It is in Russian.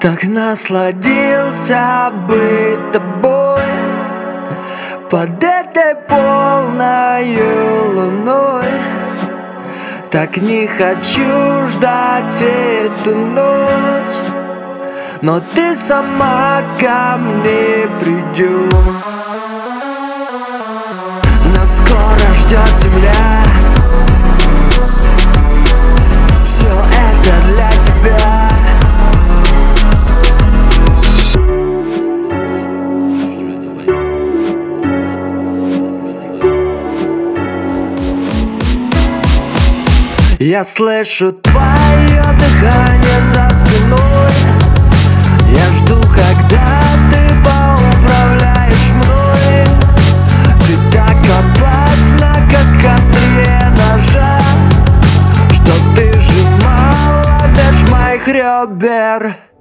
Так насладился быть тобой под этой полною луной. Так не хочу ждать эту ночь, но ты сама ко мне придешь. Нас скоро ждет земля, все это для тебя. Я слышу твое дыхание за спиной. Я жду, когда ты поуправляешь мной. Ты так опасна, как острие ножа, что ты сжимала меж моих ребер.